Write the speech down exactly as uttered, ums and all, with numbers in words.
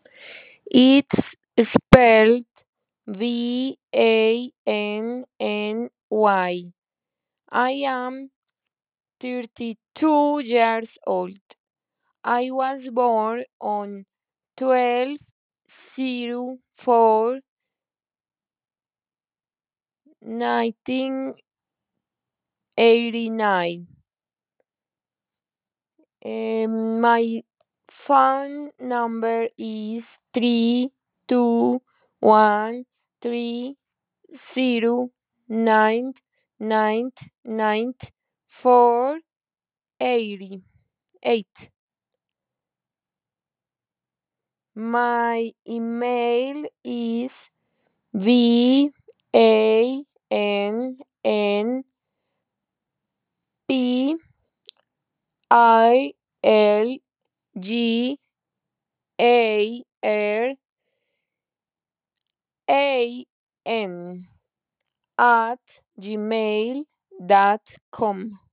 It's spelled V A N N Y. I am thirty-two years old. I was born on twelve oh four nineteen eighty-nine. Um, my phone number is three two one three zero nine nine nine four eighty eight. My email is V A N N P I L G A R A N at gmail dot com.